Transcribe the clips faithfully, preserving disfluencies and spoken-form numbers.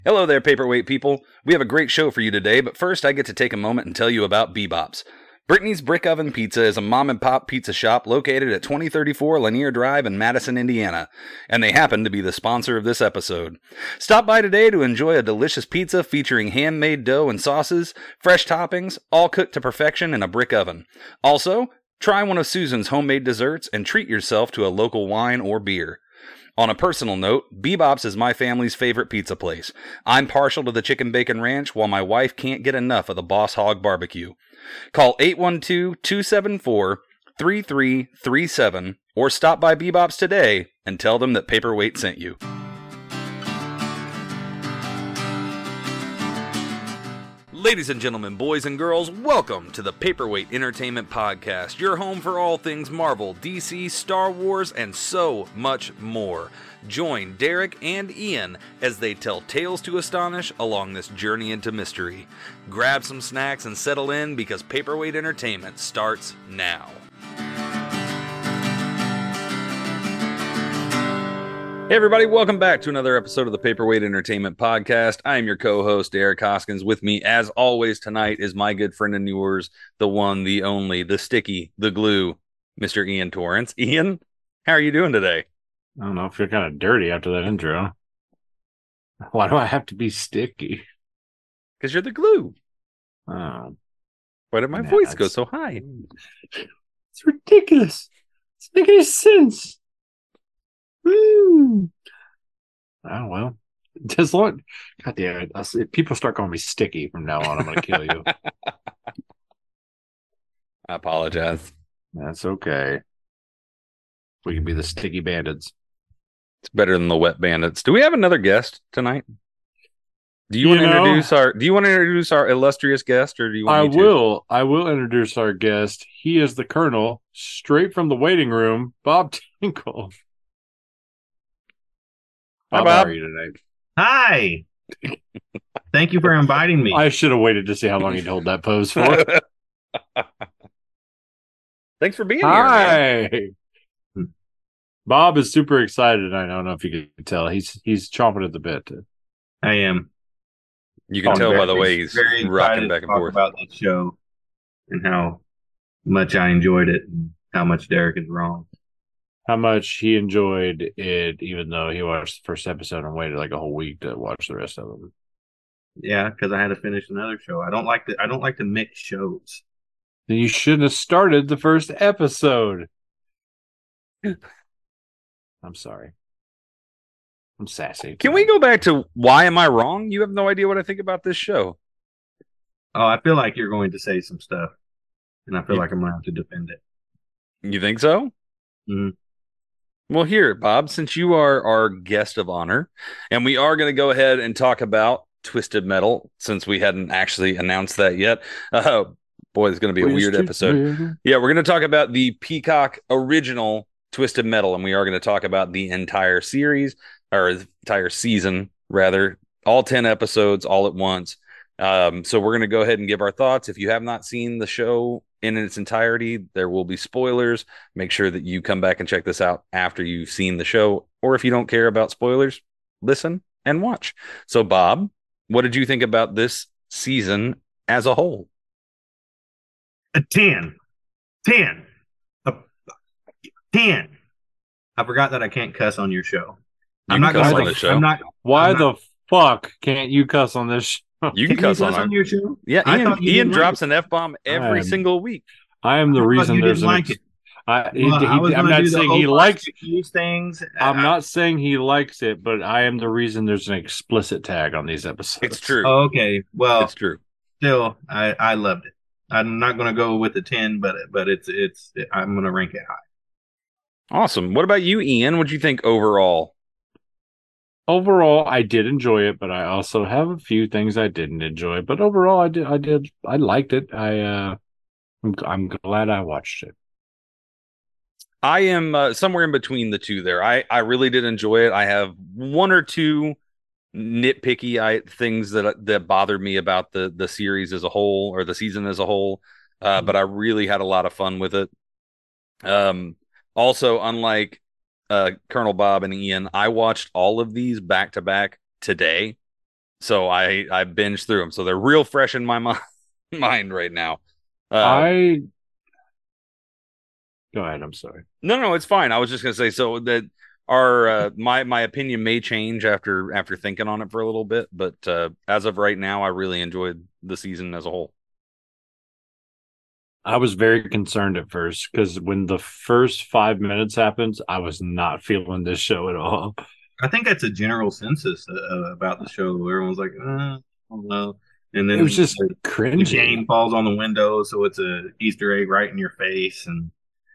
Hello there, Paperweight people. We have a great show for you today, but first I get to take a moment and tell you about Bebop's. Brittany's Brick Oven Pizza is a mom-and-pop pizza shop located at twenty thirty-four Lanier Drive in Madison, Indiana, and they happen to be the sponsor of this episode. Stop by today to enjoy a delicious pizza featuring handmade dough and sauces, fresh toppings, all cooked to perfection in a brick oven. Also, try one of Susan's homemade desserts and treat yourself to a local wine or beer. On a personal note, Bebop's is my family's favorite pizza place. I'm partial to the chicken bacon ranch, while my wife can't get enough of the Boss Hog barbecue. Call eight one two, two seven four, three three three seven or stop by Bebop's today and tell them that Paperweight sent you. Ladies and gentlemen, boys and girls, welcome to the Paperweight Entertainment Podcast, your home for all things Marvel, D C, Star Wars, and so much more. Join Derek and Ian as they tell tales to astonish along this journey into mystery. Grab some snacks and settle in because Paperweight Entertainment starts now. Hey everybody, welcome back to another episode of the Paperweight Entertainment Podcast. I am your co-host, Derek Hoskins. With me, as always, tonight is my good friend and yours, the one, the only, the sticky, the glue, Mister Ian Torrance. Ian, how are you doing today? I don't know, I feel kind of dirty after that intro. Why do I have to be sticky? Because you're the glue. Uh, Why did my nah, voice go it's- so high? It's ridiculous. It's making any sense. Mm. Oh, well. Just long, God damn it. I'll, if people start calling me sticky from now on, I'm going to kill you. I apologize. That's okay. We can be the sticky bandits. It's better than the wet bandits. Do we have another guest tonight? Do you, You want to know- introduce our do you want to introduce our illustrious guest, or do you want I me to? will. I will introduce our guest. He is the Colonel, straight from the waiting room, Bob Tinkle. Hi, Bob, Bob. how are you tonight? Hi. Thank you for inviting me. I should have waited to see how long he'd hold that pose for. Thanks for being here. Man. Hi. Bob is super excited. I don't know if you can tell. He's he's chomping at the bit. I am. You can I'm tell by the very- way he's very rocking excited back to and talk forth. about this show and how much I enjoyed it and how much Derek is wrong. How much he enjoyed it, even though he watched the first episode and waited like a whole week to watch the rest of them. Yeah, because I had to finish another show. I don't like to. I don't like to mix shows. Then you shouldn't have started the first episode. I'm sorry. I'm sassy. Can we go back to why am I wrong? You have no idea what I think about this show. Oh, I feel like you're going to say some stuff, and I feel You- like I'm going to have to defend it. You think so? Mhm. Well, here, Bob, since you are our guest of honor, and we are going to go ahead and talk about Twisted Metal, since we hadn't actually announced that yet. Uh, boy, it's going to be a weird episode. Yeah, we're going to talk about the Peacock original Twisted Metal, and we are going to talk about the entire series, or the entire season, rather, all ten episodes all at once. Um, so we're going to go ahead and give our thoughts. If you have not seen the show in its entirety, there will be spoilers. Make sure that you come back and check this out after you've seen the show, or if you don't care about spoilers, listen and watch. So, Bob, what did you think about this season as a whole? A ten, ten, a ten. I forgot that I can't cuss on your show. You I'm can not cuss going on to. this show. I'm not. Why I'm the fuck can't you cuss on this show? You can Can you cuss on cuss it. on your show? Yeah, I Ian, thought you Ian didn't drops like an F bomb every I'm- single week. I am the I thought reason you there's didn't an like ex- it. I, he- Well, he- I was I'm gonna not do the saying he whole likes accuse things. I'm I- not saying he likes it, but I am the reason there's an explicit tag on these episodes. It's true. Oh, okay. Well, It's true. still, I I loved it. I'm not going to go with the ten, but but it's it's I'm going to rank it high. Awesome. What about you, Ian? What do you think overall? Overall, I did enjoy it, but I also have a few things I didn't enjoy. But overall, I did, I did, I liked it. I, uh, I'm, I'm glad I watched it. I am uh, somewhere in between the two there. I, I really did enjoy it. I have one or two nitpicky I, things that that bothered me about the the series as a whole, or the season as a whole, uh, but I really had a lot of fun with it. Um, also, unlike uh, Colonel Bob and Ian, I watched all of these back to back today. So I I binged through them. So they're real fresh in my mind mind right now. Uh, I go ahead. I'm sorry. no, no, it's fine. I was just gonna say so that our uh, my my opinion may change after after thinking on it for a little bit, but uh, as of right now, I really enjoyed the season as a whole. I was very concerned at first because when the first five minutes happens, I was not feeling this show at all. I think that's a general census uh, about the show. Everyone's like, uh, I don't know. And It was then just the, the cringy. cane falls on the window, so it's a Easter egg right in your face. And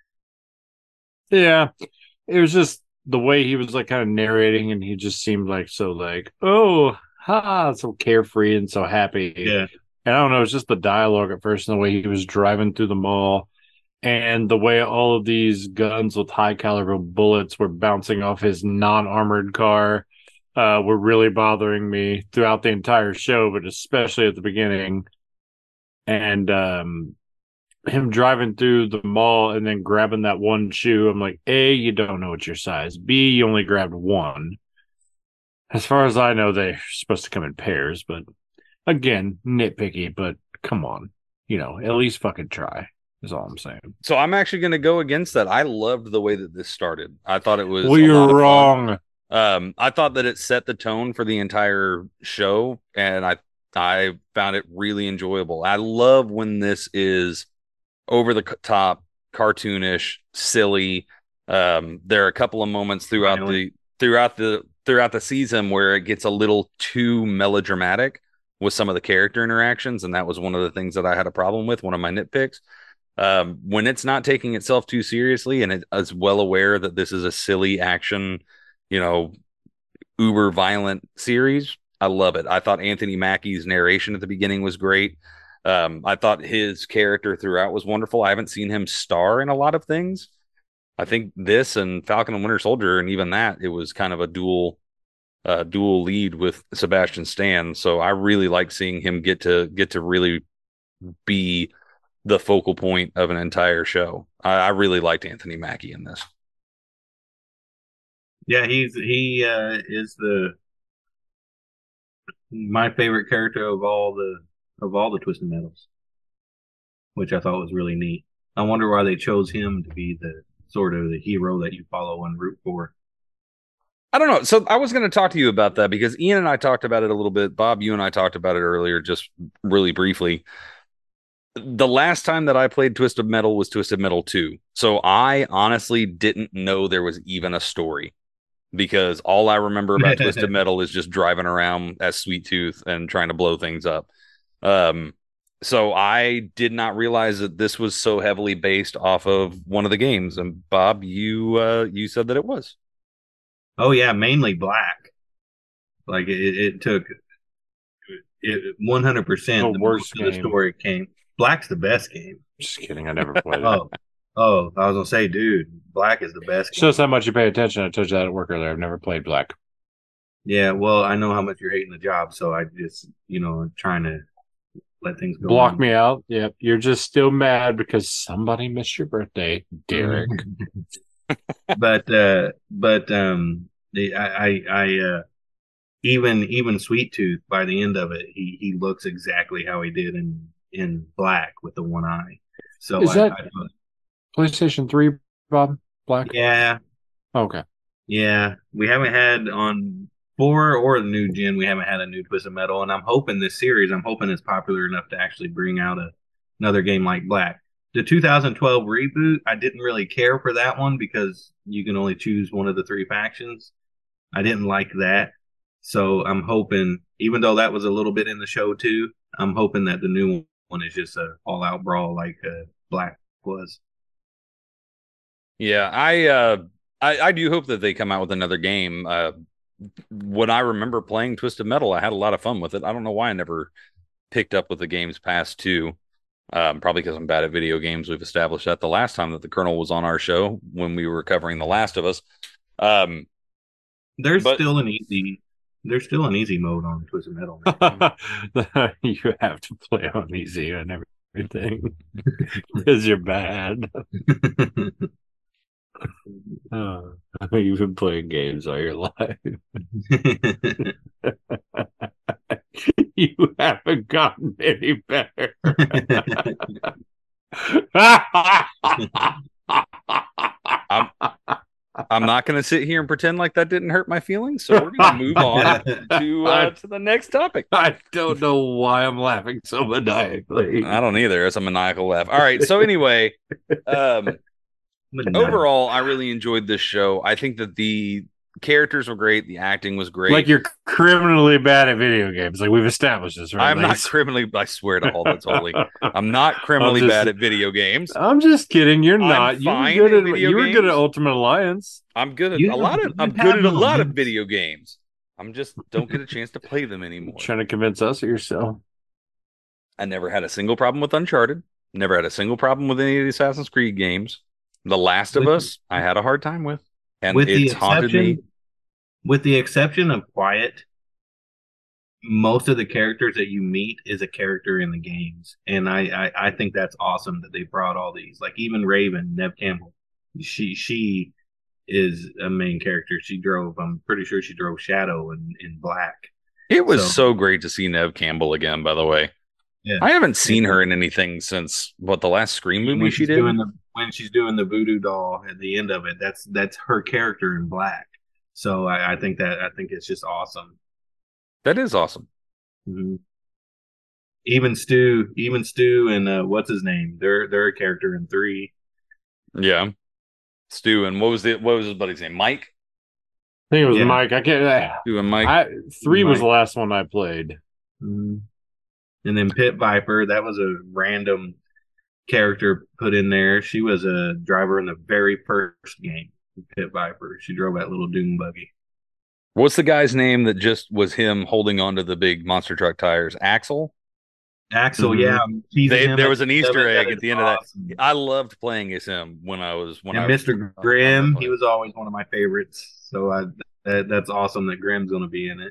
Yeah, it was just the way he was like kind of narrating, and he just seemed like so like, oh, ha, so carefree and so happy. yeah, And I don't know, it's just the dialogue at first and the way he was driving through the mall and the way all of these guns with high caliber bullets were bouncing off his non-armored car uh, were really bothering me throughout the entire show, but especially at the beginning. And um, him driving through the mall and then grabbing that one shoe, I'm like, A, you don't know it's your size. B, you only grabbed one. As far as I know, they're supposed to come in pairs, but again, nitpicky, but come on. You know, at least fucking try, is all I'm saying. So I'm actually going to go against that. I loved the way that this started. I thought it was Well, a you're lot of wrong. fun. Um, I thought that it set the tone for the entire show, and I I found it really enjoyable. I love when this is over the top, cartoonish, silly. Um, there are a couple of moments throughout Finally. the throughout the throughout the season where it gets a little too melodramatic with some of the character interactions, and that was one of the things that I had a problem with. One of my nitpicks. Um, when it's not taking itself too seriously and it is well aware that this is a silly action, you know, uber violent series, I love it. I thought Anthony Mackie's narration at the beginning was great. Um, I thought his character throughout was wonderful. I haven't seen him star in a lot of things. I think this and Falcon and Winter Soldier, and even that, it was kind of a dual uh, dual lead with Sebastian Stan. So I really like seeing him get to get to really be the focal point of an entire show. I, I really liked Anthony Mackie in this. yeah, he's he uh, is the my favorite character of all the of all the Twisted Metals, which I thought was really neat. I wonder why they chose him to be the sort of the hero that you follow and root for. I don't know. So I was going to talk to you about that because Ian and I talked about it a little bit. Bob, you and I talked about it earlier, just really briefly. The last time that I played Twisted Metal was Twisted Metal two. So I honestly didn't know there was even a story because all I remember about Twisted Metal is just driving around as Sweet Tooth and trying to blow things up. Um, so I did not realize that this was so heavily based off of one of the games. And Bob, you uh, you said that it was. Oh yeah, mainly black. Like it, it took it one hundred percent The the worst most of the game. story came. Black's the best game. Just kidding. I never played it. Oh, oh, I was gonna say, dude, Black is the best game. Shows how much you pay attention. I told you that at work earlier. I've never played Black. Yeah, well, I know how much you're hating the job, so I just, you know, trying to let things go. Block on. me out. Yep. You're just still mad because somebody missed your birthday, Derek. but uh but um the I I, I uh even even Sweet Tooth by the end of it he he looks exactly how he did in in Black with the one eye. So Is I, that I thought, PlayStation three, Bob? Black? yeah, Okay. yeah, we haven't had on four or the new gen, we haven't had a new Twisted Metal, and I'm hoping this series, I'm hoping it's popular enough to actually bring out a, another game like Black. The two thousand twelve reboot, I didn't really care for that one because you can only choose one of the three factions. I didn't like that. So I'm hoping, even though that was a little bit in the show too, I'm hoping that the new one is just a all out brawl like uh, Black was. Yeah, I uh I, I do hope that they come out with another game. Uh when I remember playing Twisted Metal, I had a lot of fun with it. I don't know why I never picked up with the games past two. Um, probably because I'm bad at video games. We've established that the last time that the Colonel was on our show when we were covering The Last of Us. Um, There's but still an easy, there's still an easy mode on Twisted Metal. You have to play on easy and everything because you're bad. Oh, you've been playing games all your life. You haven't gotten any better. I'm, I'm not going to sit here and pretend like that didn't hurt my feelings. So we're going to move on to uh, to the next topic. I don't know why I'm laughing so maniacally. I don't either. It's a maniacal laugh. All right. So anyway, um, overall, I really enjoyed this show. I think that the characters were great. The acting was great. Like you're criminally bad at video games. Like we've established this, right? I'm like, not criminally. I swear to all that's holy. I'm not criminally just, bad at video games. I'm just kidding. You're I'm not. You were good at. You were good at Ultimate Alliance. I'm good at You a lot of. you I'm have good at a no lot of limits. video games. I'm just don't get a chance to play them anymore. Trying to convince us or yourself. I never had a single problem with Uncharted. Never had a single problem with any of the Assassin's Creed games. The Last of With- Us, I had a hard time with, and with the it's haunted me. exception, with the exception of Quiet, most of the characters that you meet is a character in the games, and I, I I think that's awesome that they brought all these. Like even Raven, Nev Campbell, she she is a main character. She drove. I'm pretty sure she drove Shadow in in Black. It was So- so great to see Nev Campbell again. By the way, Yeah. I haven't seen her in anything since what the last Scream movie when she she's did. doing the when she's doing the voodoo doll at the end of it, that's that's her character in Black. So I, I think that I think it's just awesome. That is awesome. Mhm. Even Stu, even Stu, and uh, what's his name? They're they're a character in three. Yeah, Stu and what was the what was his buddy's name? Mike. I think it was Yeah. Mike. I can't. Stu and Mike. I, three was Mike. the last one I played. Mhm. And then Pit Viper, that was a random character put in there. She was a driver in the very first game. Pit Viper. She drove that little dune buggy. What's the guy's name that just was him holding onto the big monster truck tires? Axel. Axel, Mhm. yeah, teasing They- him there at was an the end of Easter it. egg That at the is end of that. awesome. I loved playing as him when I was when And I Mister was, Grimm, he was always one of my favorites. So I that, that's awesome that Grimm's going to be in it.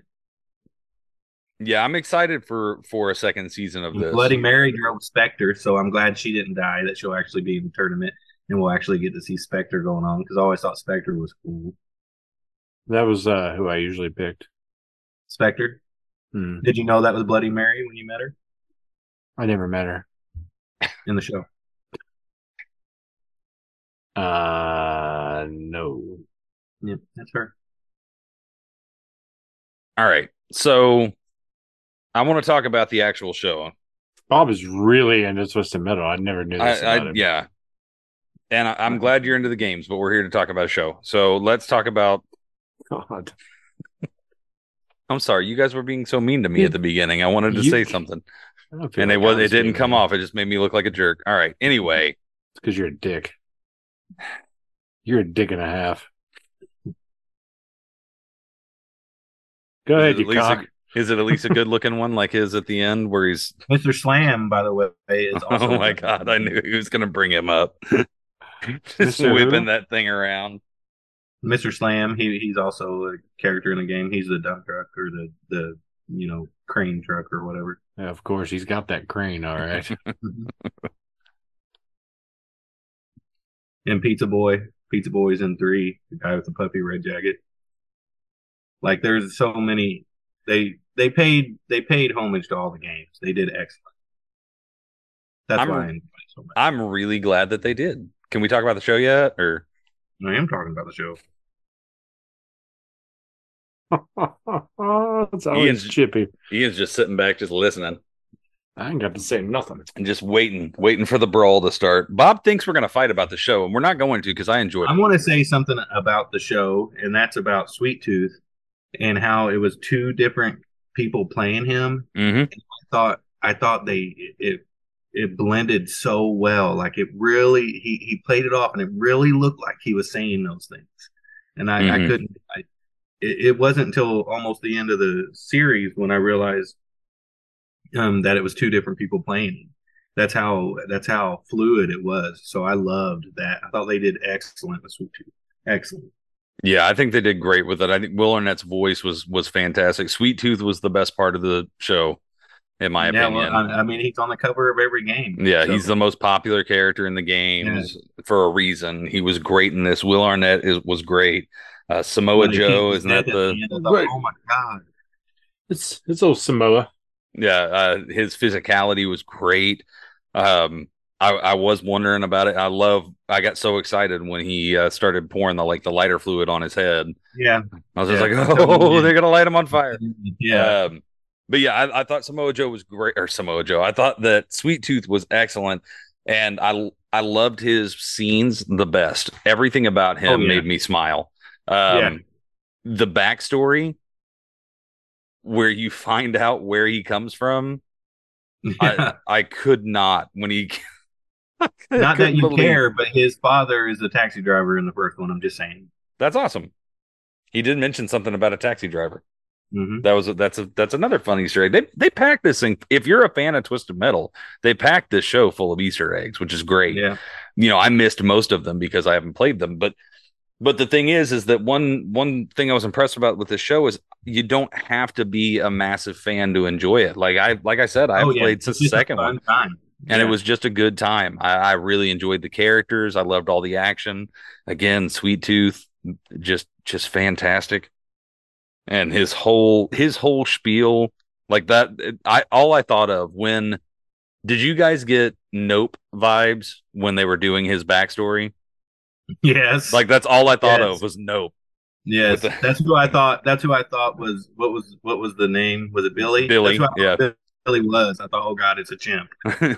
Yeah, I'm excited for for a second season of this. Bloody Mary drove Spectre, so I'm glad she didn't die. That she'll actually be in the tournament, and we'll actually get to see Spectre going on because I always thought Spectre was cool. That was uh, who I usually picked. Spectre, Hmm. did you know that was Bloody Mary when you met her I never met her. in the show? Uh, no. Yep, that's her. All right, so I want to talk about the actual show. Bob is really into Twisted Metal. I never knew this I, about I him. yeah, and I, I'm glad you're into the games, but we're here to talk about a show. So let's talk about. God. I'm sorry, you guys were being so mean to me You- at the beginning. I wanted to you- say something, I don't feel and it like was I it didn't being come mean. off. It just made me look like a jerk. All right. Anyway, It's because you're a dick. You're a dick and a half. Go ahead, is it you at least cock. a, is it at least a good looking one like his at the end where he's? Mister Slam, by the way, is also. Oh my god! I knew he was going to bring him up. Just Mister whipping who? that thing around. Mister Slam. He he's also a character in the game. He's the dump truck or the the you know crane truck or whatever. Yeah, of course, he's got that crane, all right. And Pizza Boy. Pizza Boy's in three. The guy with the puppy red jacket. Like there's so many. They they paid they paid homage to all the games. They did excellent. That's I'm- why I enjoy it so much. I'm really glad that they did. Can we talk about the show yet? Or I am talking about the show. It's always Ian's- chippy. Ian's just sitting back, just listening I ain't got to say nothing. and just waiting, waiting for the brawl to start. Bob thinks we're going to fight about the show, and we're not going to because I enjoyed I it. want to say something about the show, and that's about Sweet Tooth and how it was two different people playing him. hmm I thought I thought they it it blended so well. Like it really he he played it off, and it really looked like he was saying those things. And I, I Mhm. couldn't. I, it, it wasn't until almost the end of the series when I realized um, that it was two different people playing him. That's how that's how fluid it was. So I loved that. I thought they did excellent with Sweet Tooth. Excellent. Yeah, I think they did great with it. I think Will Arnett's voice was was fantastic. Sweet Tooth was the best part of the show, in my Yeah, opinion. well, I, I mean, he's on the cover of every game. Yeah, so- he's the most popular character in the games for a reason. He was great in this. Will Arnett is was great. Uh, Samoa when he Joe, kicked isn't that his the? head at the end, I thought, Right. oh my god. It's it's old Samoa. Yeah, uh, his physicality was great. Um, I, I was wondering about it. I love. I got so excited when he uh, started pouring the like the lighter fluid on his head. Yeah, I was just yeah. like, oh, they're gonna light him on fire. Yeah, Um, but yeah, I, I thought Samoa Joe was great, or Samoa Joe. I thought that Sweet Tooth was excellent, and I I loved his scenes the best. Everything about him Oh, yeah. made me smile. Yeah. Um, the backstory where you find out where he comes from, I yeah. I could not when he. I Not that couldn't you believe. care, but his father is a taxi driver in the first one. I'm just saying. That's awesome. He did mention something about a taxi driver. hmm That was a, that's a that's another fun Easter egg. They they packed this thing. If you're a fan of Twisted Metal, they packed this show full of Easter eggs, which is great. Yeah. You know, I missed most of them because I haven't played them, but but the thing is, is that one one thing I was impressed about with this show is you don't have to be a massive fan to enjoy it. Like I like I said, I Oh, yeah. played It's the just a second fun one, time. and it Yeah. was just a good time. I, I really enjoyed the characters. I loved all the action. Again, Sweet Tooth, just just fantastic. And his whole his whole spiel like that. I all I thought of when did you guys get Nope vibes when they were doing his backstory? Yes. Like that's all I thought Yes. of was Nope. Yes. With the- That's who I thought. That's who I thought was what was what was the name? Was it Billy? Billy, That's who I yeah. thought Billy was. I thought, oh God, it's a chimp.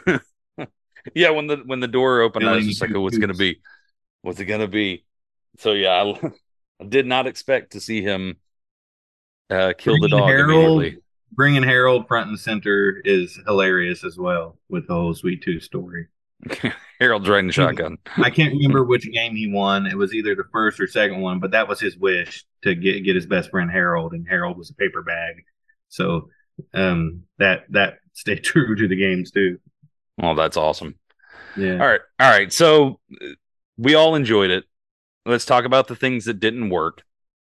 Yeah, when the when the door opened, I was Billy just like, Two oh, what's it gonna Toots. be? What's it gonna be? So yeah, I, I did not expect to see him uh, kill the Bringing dog Harold, immediately. bringing Harold front and center is hilarious as well with the whole Sweet Tooth story. Harold's riding shotgun. I can't remember which game he won. It was either the first or second one, but that was his wish to get get his best friend Harold, and Harold was a paper bag. So um, that that stayed true to the games too. Oh, that's awesome. Yeah. All right, all right. So uh, we all enjoyed it. Let's talk about the things that didn't work.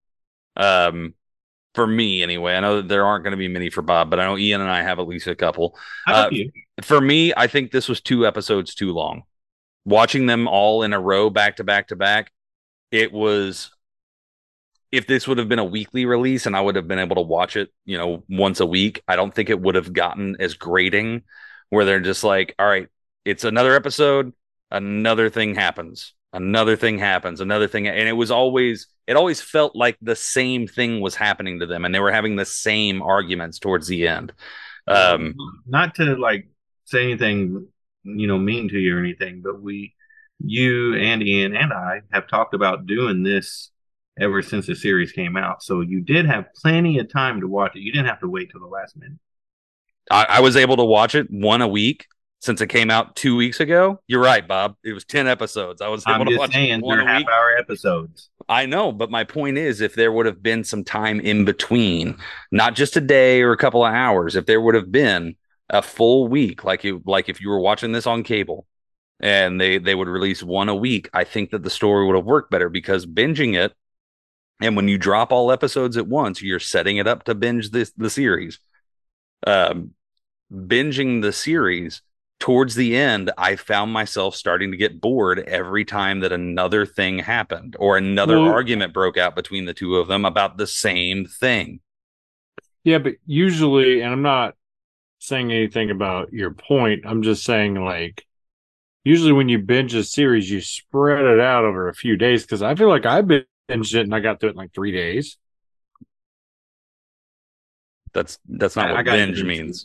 Um, for me anyway. I know that there aren't going to be many for Bob, but I know Ian and I have at least a couple. How about Uh, you? For me, I think this was two episodes too long. Watching them all in a row, back to back to back, it was. If this would have been a weekly release and I would have been able to watch it, you know, once a week, I don't think it would have gotten as grating where they're just like, all right, it's another episode, another thing happens, another thing happens, another thing. And it was always, it always felt like the same thing was happening to them and they were having the same arguments towards the end. Um, Not to like say anything, you know, mean to you or anything, but we, you and Ian and I have talked about doing this ever since the series came out. So you did have plenty of time to watch it. You didn't have to wait till the last minute. I, I was able to watch it one a week since it came out two weeks ago. You're right, Bob. It was ten episodes. I was able I'm to just watch saying one they're a half week. hour episodes. I know, but my point is if there would have been some time in between, not just a day or a couple of hours, if there would have been a full week, like you like if you were watching this on cable and they they would release one a week, I think that the story would have worked better because binging it, and when you drop all episodes at once, you're setting it up to binge this the series. Um, binging the series towards the end, I found myself starting to get bored every time that another thing happened or another Well- argument broke out between the two of them about the same thing. Yeah, but usually, and I'm not saying anything about your point. I'm just saying, like, usually when you binge a series, you spread it out over a few days. Because I feel like I binged it and I got through it in like three days. That's that's not I- I what got you. binge means.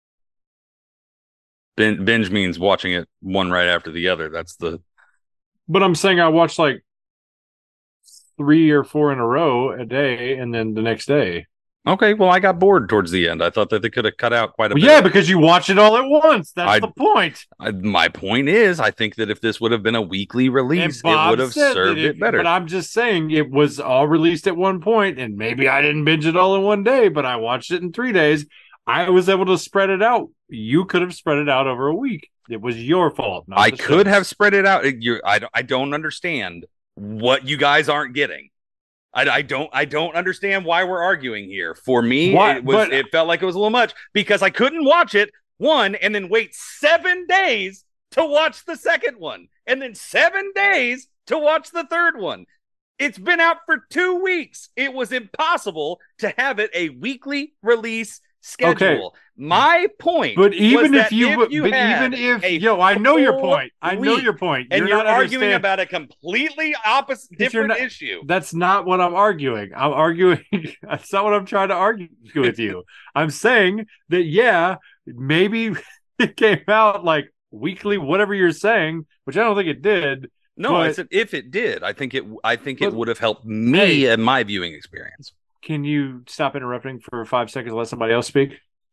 Bin, binge means watching it one right after the other. That's the But I'm saying I watched like three or four in a row a day, and then the next day. okay. Well, I got bored towards the end. I thought that they could have cut out quite a Well, bit. yeah, because you watch it all at once. That's I- the point. I, my point is, I think that if this would have been a weekly release, it Bob would have said served that it better. But I'm just saying it was all released at one point, and maybe I didn't binge it all in one day, but I watched it in three days. I was able to spread it out. You could have spread it out over a week. It was your fault. not I the could show's. have spread it out. You, I, don't- I don't understand what you guys aren't getting. I, I don't I don't understand why we're arguing here. For me, Why- it was but- it felt like it was a little much because I couldn't watch it one and then wait seven days to watch the second one and then seven days to watch the third one. It's been out for two weeks. It was impossible to have it a weekly release schedule. Okay. My point, but even if you, if you, but even if yo, I know your point. I know your point. You're and you're not arguing about a completely opposite, different not, issue. That's not what I'm arguing. I'm arguing. That's not what I'm trying to argue with you. I'm saying that yeah, maybe it came out like weekly, whatever you're saying, which I don't think it did. No, but, I said if it did, I think it. I think but, it would have helped me hey, and my viewing experience. Can you stop interrupting for five seconds and let somebody else speak?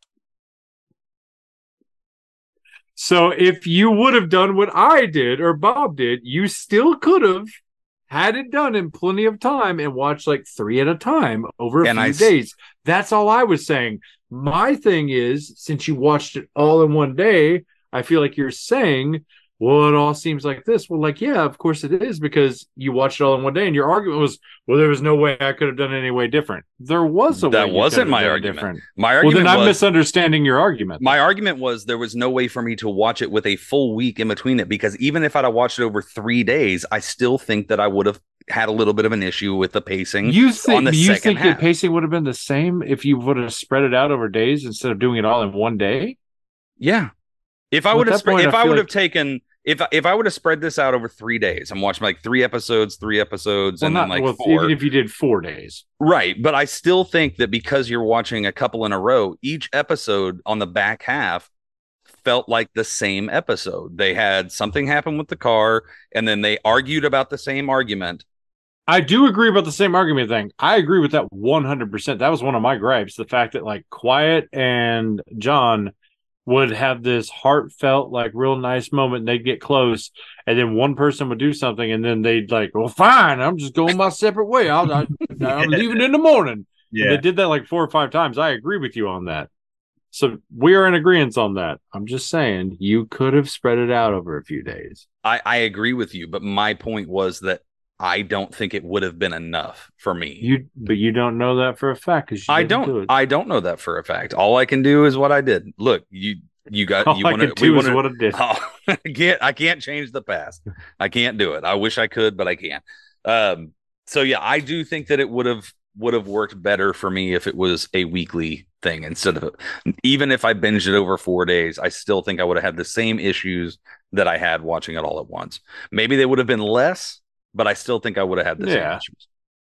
So if you would have done what I did or Bob did, you still could have had it done in plenty of time and watched like three at a time over a and few I, days. That's all I was saying. My thing is, since you watched it all in one day, I feel like you're saying, well, it all seems like this. Well, like, yeah, of course it is, because you watched it all in one day, and your argument was, well, there was no way I could have done it any way different. There was a that way. That wasn't my argument. Different. My argument. Well, then was, I'm misunderstanding your argument. My argument was there was no way for me to watch it with a full week in between it, because even if I'd have watched it over three days, I still think that I would have had a little bit of an issue with the pacing. You think on the you second think half. the pacing would have been the same if you would have spread it out over days instead of doing it all in one day? Yeah. If I well, would have, point, if I, I would like... have taken. If if I would have spread this out over three days, I'm watching like three episodes, three episodes, well, and not, then like well, four. Even if you did four days, right? But I still think that because you're watching a couple in a row, each episode on the back half felt like the same episode. They had something happen with the car, and then they argued about the same argument. I do agree about the same argument thing. I agree with that one hundred percent. That was one of my gripes. The fact that like Quiet and John would have this heartfelt, like real nice moment, and they'd get close, and then one person would do something, and then they'd like, well, fine, I'm just going my separate way. I'll, I, yeah. I'm leaving in the morning. Yeah. And they did that like four or five times. I agree with you on that. So we are in agreement on that. I'm just saying you could have spread it out over a few days. I, I agree with you, but my point was that I don't think it would have been enough for me. You, but you don't know that for a fact, because I don't. Do I don't know that for a fact. All I can do is what I did. Look, you, you got. All you want to do is what I did. Oh, I can't. I can't change the past. I can't do it. I wish I could, but I can't. Um. So yeah, I do think that it would have would have worked better for me if it was a weekly thing instead of even if I binged it over four days. I still think I would have had the same issues that I had watching it all at once. Maybe they would have been less. But I still think I would have had the yeah. same issues.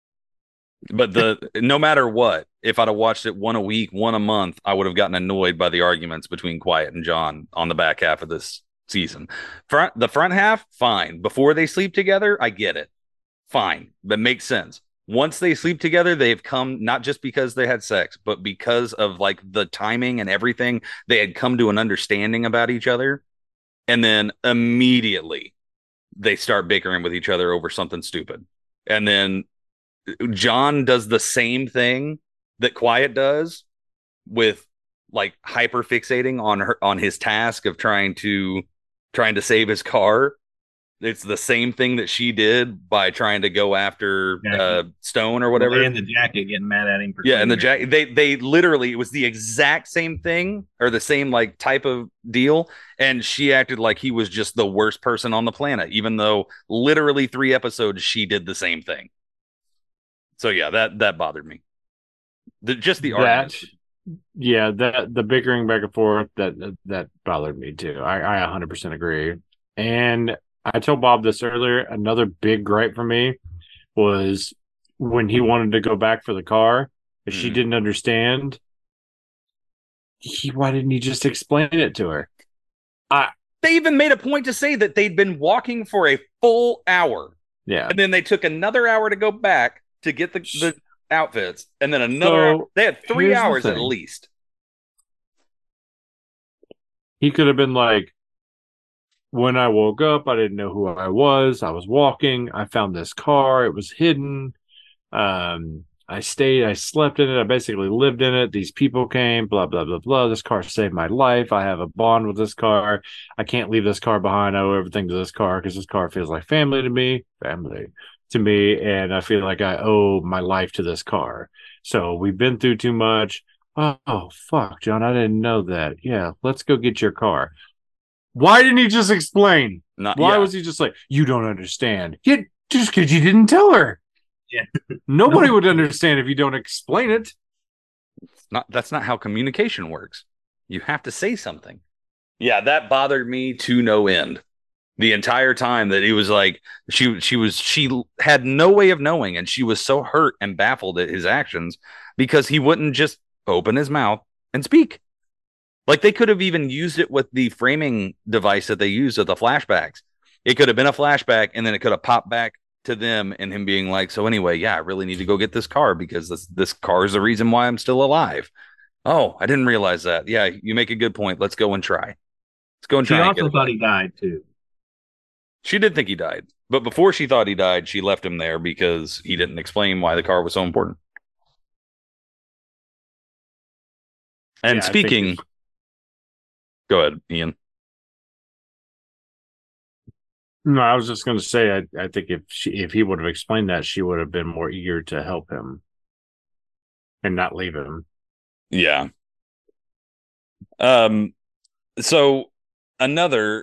But the no matter what, if I'd have watched it one a week, one a month, I would have gotten annoyed by the arguments between Quiet and John on the back half of this season. Front the front half, fine. Before they sleep together, I get it. Fine. That makes sense. Once they sleep together, they've come not just because they had sex, but because of like the timing and everything, they had come to an understanding about each other. And then immediately they start bickering with each other over something stupid. And then John does the same thing that Quiet does with like hyper fixating on her, on his task of trying to, trying to save his car. It's the same thing that she did by trying to go after uh, Stone or whatever. And the jacket, getting mad at him. For yeah, and the jacket. They they literally, it was the exact same thing or the same like type of deal. And she acted like he was just the worst person on the planet, even though literally three episodes she did the same thing. So yeah, that that bothered me. The, just the that, yeah, that the bickering back and forth that that bothered me too. I I one hundred percent agree. And I told Bob this earlier. Another big gripe for me was when he wanted to go back for the car, but mm. she didn't understand. He, why didn't he just explain it to her? I, they even made a point to say that they'd been walking for a full hour. Yeah. And then they took another hour to go back to get the, the outfits. And then another so, hour. They had three hours at least. He could have been like, when I woke up, I didn't know who I was. I was walking. I found this car. It was hidden. Um, I stayed. I slept in it. I basically lived in it. These people came, blah, blah, blah, blah. This car saved my life. I have a bond with this car. I can't leave this car behind. I owe everything to this car because this car feels like family to me, family to me. And I feel like I owe my life to this car. So we've been through too much. Oh, oh fuck, John. I didn't know that. Yeah, let's go get your car. Why didn't he just explain? Not, Why yeah. was he just like, you don't understand? Yeah, just because you didn't tell her. Yeah. Nobody would understand if you don't explain it. not that's not how communication works. You have to say something. Yeah, that bothered me to no end. The entire time that he was like, she she was she had no way of knowing, and she was so hurt and baffled at his actions because he wouldn't just open his mouth and speak. Like, they could have even used it with the framing device that they used at the flashbacks. It could have been a flashback, and then it could have popped back to them and him being like, so anyway, yeah, I really need to go get this car because this this car is the reason why I'm still alive. Oh, I didn't realize that. Yeah, you make a good point. Let's go and try. Let's go and She try. and also get it thought back. he died too. She did think he died, but before she thought he died, she left him there because he didn't explain why the car was so important. And Yeah, I think speaking, it's- go ahead, Ian. No, I was just going to say, I, I think if she, if he would have explained that, she would have been more eager to help him and not leave him. Yeah. Um. So another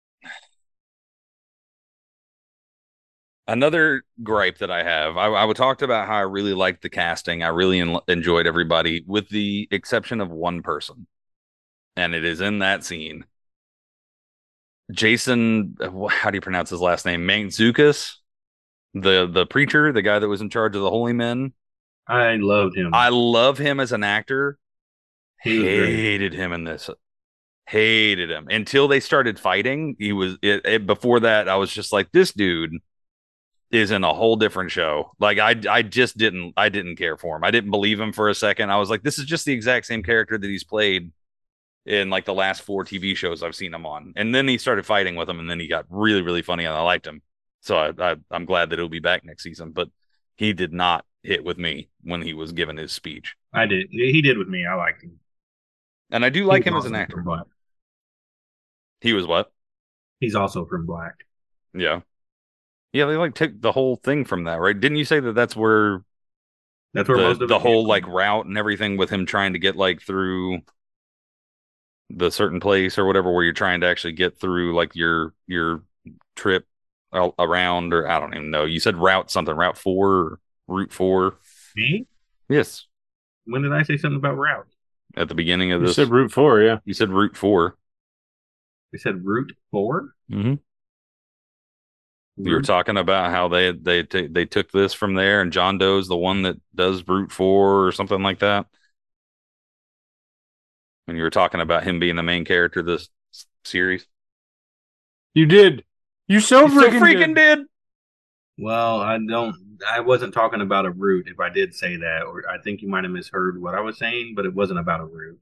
another gripe that I have, I, I talked about how I really liked the casting. I really en- enjoyed everybody, with the exception of one person, and it is in that scene. Jason, how do you pronounce his last name? Mantzoukas, the the preacher, the guy that was in charge of the Holy Men. I loved him. I love him as an actor. He was great. Hated him in this. Hated him until they started fighting. He was it, it, before that. I was just like, this dude is in a whole different show. Like, I I just didn't I didn't care for him. I didn't believe him for a second. I was like, this is just the exact same character that he's played in like the last four T V shows I've seen him on. And then he started fighting with him, and then he got really, really funny, and I liked him. So I, I I'm glad that he'll be back next season. But he did not hit with me when he was giving his speech. I did. He did with me. I liked him. And I do like He him was as an also actor. from Black. He was what? He's also from Black. Yeah. Yeah, they like took the whole thing from that, right? Didn't you say that that's where That's where the, most of the it whole came like from. route and everything with him trying to get like through the certain place or whatever, where you're trying to actually get through like your your trip a- around, or I don't even know. You said route something, route four, or route four. Me? Yes, When did I say something about route? at the beginning of You this, said Route Four, yeah. you said route four. I said route four. Mm-hmm. You were talking about how they they t- they took this from there, and John Doe's the one that does route four or something like that. And you were talking about him being the main character of this s- series. You did. You so You so freaking, freaking did. did. Well, I don't. I wasn't talking about a route. If I did say that, or I think you might have misheard what I was saying, but it wasn't about a route.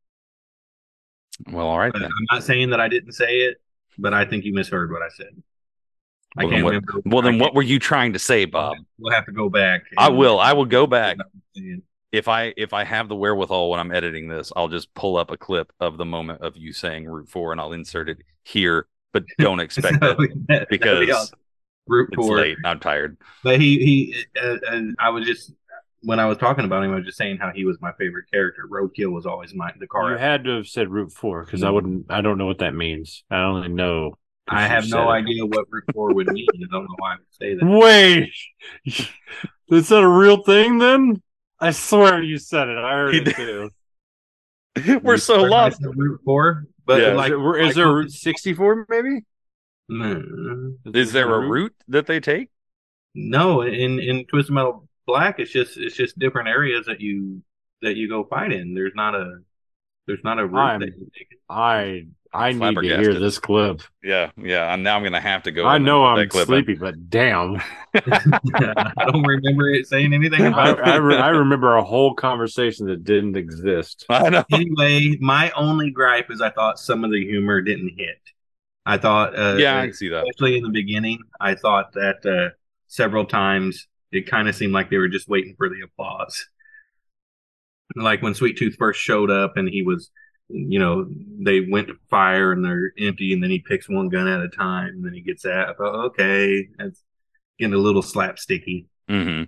Well, all right But then. I'm not saying that I didn't say it, but I think you misheard what I said. I Well, then can't what, remember. well, then I what can't- were you trying to say, Bob? We'll have to go back. I and- will. I will go back. If I if I have the wherewithal when I'm editing this, I'll just pull up a clip of the moment of you saying route four, and I'll insert it here. But don't expect So, it that- that'd be because awesome. route it's four. late. I'm tired. But he he uh, and I was just when I was talking about him, I was just saying how he was my favorite character. Roadkill was always my the car. You had to have said Route Four because I wouldn't. I don't know what that means. I only know. 'cause I you have said no it. idea what route four would mean. I don't know why I would say that. Wait, is that a real thing? Then I swear you said it. I heard He it did. too. We're You so swear I lost. said Route four, but Yeah. like, is, it, is like- there Route sixty-four? Maybe. Mm, Is there a route? route that they take? no, in in Twisted Metal Black, it's just it's just different areas that you that you go fight in. There's not a there's not a route I'm- that you take. I I need to Flabbergasted. hear this clip. Yeah, yeah. And now I'm gonna have to go. I and know put I'm that clip in. sleepy, but damn, I don't remember it saying anything I about I, it. re- I remember a whole conversation that didn't exist. I know. Anyway, my only gripe is I thought some of the humor didn't hit. I thought, uh, Yeah, I can see that. especially in the beginning, I thought that uh, several times it kind of seemed like they were just waiting for the applause. Like when Sweet Tooth first showed up and he was, you know, they went to fire and they're empty, and then he picks one gun at a time, and then he gets that. I thought, okay, that's getting a little slapsticky. Mm-hmm.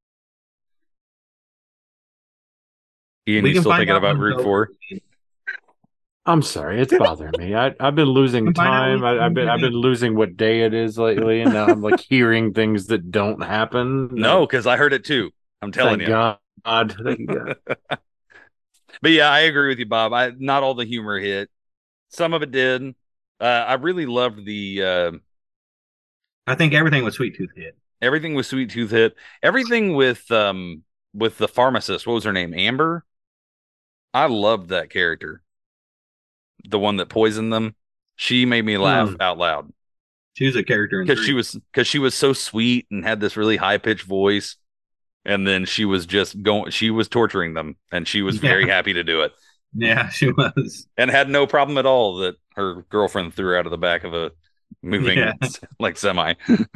Ian, We you can still find thinking out about when route Joe- four? I'm sorry, it's bothering me. I I've been losing Find out time. when- I, I've been I've been losing what day it is lately, and now I'm like hearing things that don't happen. No, because I heard it too. I'm telling Thank you. God. Thank you, God. But yeah, I agree with you, Bob. I not all the humor hit. Some of it did. Uh, I really loved the uh, I think everything with Sweet Tooth hit. everything with Sweet Tooth hit. Everything with um with the pharmacist. What was her name? Amber. I loved that character. The one that poisoned them. She made me laugh Hmm. out loud She was a character in because she three. was because she was so sweet and had this really high pitched voice. And then she was just going. She was torturing them, and she was very Yeah. happy to do it, Yeah, she was. and had no problem at all that her girlfriend threw her out of the back of a moving Yeah. like semi.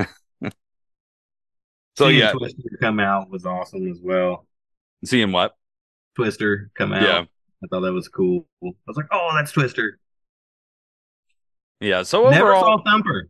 So Seeing yeah, Twister come out was awesome as well. seeing what? Twister come out. Yeah, I thought that was cool. I was like, oh, that's Twister. yeah. So Never overall, saw Thumper.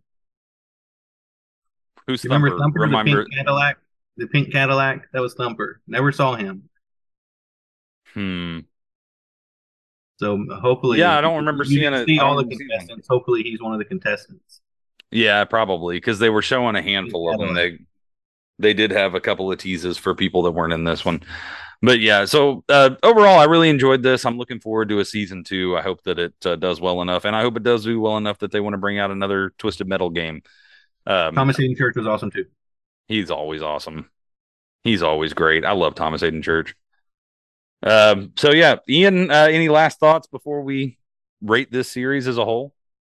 who's You remember Thumper? Thumper, the Remember? pink Cadillac? The pink Cadillac? That was Thumper. Never saw him. Hmm. So hopefully, Yeah, I don't remember you seeing didn't it. see I don't all the remember seeing it. contestants. Hopefully, he's one of the contestants. Yeah, probably because they were showing a handful of them. They they did have a couple of teases for people that weren't in this one. But yeah, so uh, overall, I really enjoyed this. I'm looking forward to a season two. I hope that it uh, does well enough, and I hope it does do well enough that they want to bring out another Twisted Metal game. Um, Thomas Hayden Church was awesome too. he's always awesome. He's always great. I love Thomas Hayden Church. Um, so yeah, Ian, uh, any last thoughts before we rate this series as a whole?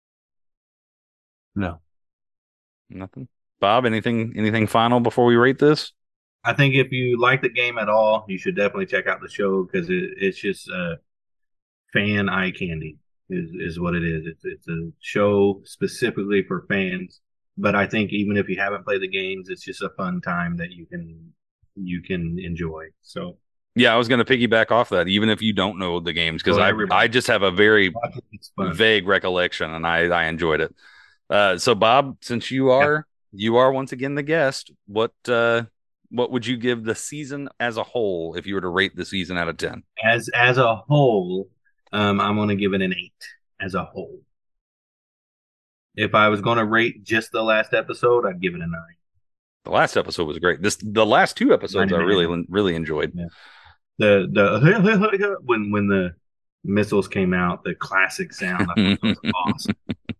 No. Nothing. Bob, anything anything final before we rate this? I think if you like the game at all, you should definitely check out the show because it, it's just uh, fan eye candy is is what it is. It's it's a show specifically for fans. But I think even if you haven't played the games, it's just a fun time that you can you can enjoy. So Yeah, I was going to piggyback off that, even if you don't know the games, because Oh, I everybody. I just have a very watch it, it's fun. vague recollection, and I I enjoyed it. Uh, so Bob, since you are you are once again the guest, what uh what would you give the season as a whole if you were to rate the season out of ten? As as a whole, um, I'm gonna give it an eight as a whole. If I was gonna rate just the last episode, I'd give it a nine. The last episode was great. This the last two episodes I Nine and a really half. really enjoyed. Yeah. The the when when the missiles came out, the classic sound, I thought that was awesome.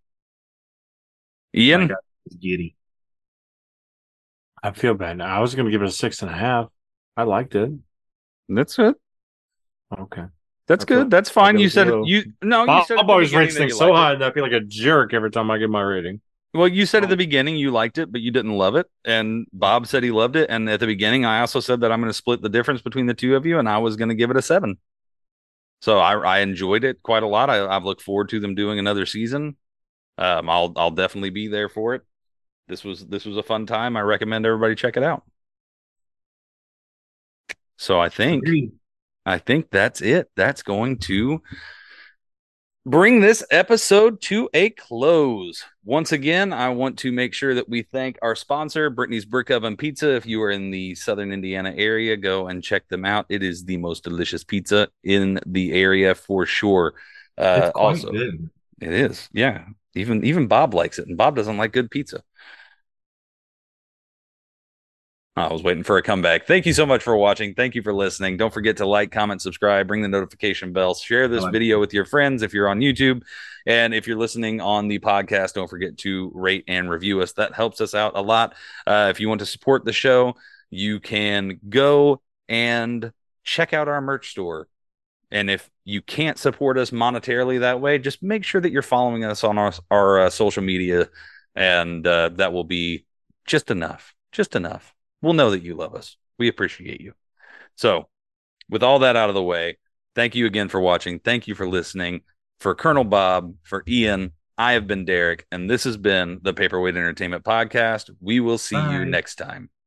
Ian, Like, I was giddy. I feel bad now. I was going to give it a six and a half. I liked it. that's it. Okay. That's I feel- good. That's I fine. feel You said it. low. You no. You Bob, said at Bob the always beginning rates that things you so liked high it. that I feel like a jerk every time I give my rating. Well, you said at Oh. the beginning you liked it, but you didn't love it. And Bob said he loved it. And at the beginning, I also said that I'm going to split the difference between the two of you, and I was going to give it a seven. So I, I enjoyed it quite a lot. I, I've looked forward to them doing another season. Um, I'll I'll definitely be there for it. This was this was a fun time. I recommend everybody check it out. So I think Agreed. I think that's it. That's going to bring this episode to a close. Once again, I want to make sure that we thank our sponsor, Brittany's Brick Oven Pizza. If you are in the Southern Indiana area, go and check them out. It is the most delicious pizza in the area for sure. Uh, It's quite also, good. it is. Yeah. Even even Bob likes it, and Bob doesn't like good pizza. I was waiting for a comeback. Thank you so much for watching. Thank you for listening. Don't forget to like, comment, subscribe, ring the notification bell, share this like video that. with your friends if you're on YouTube. And if you're listening on the podcast, don't forget to rate and review us. That helps us out a lot. Uh, if you want to support the show, you can go and check out our merch store. And if you can't support us monetarily that way, just make sure that you're following us on our, our uh, social media. And uh, that will be just enough. Just enough. We'll know that you love us. We appreciate you. So, with all that out of the way, thank you again for watching. Thank you for listening. For Colonel Bob, for Ian, I have been Derek, and this has been the Paperweight Entertainment Podcast. We will see Bye. you next time.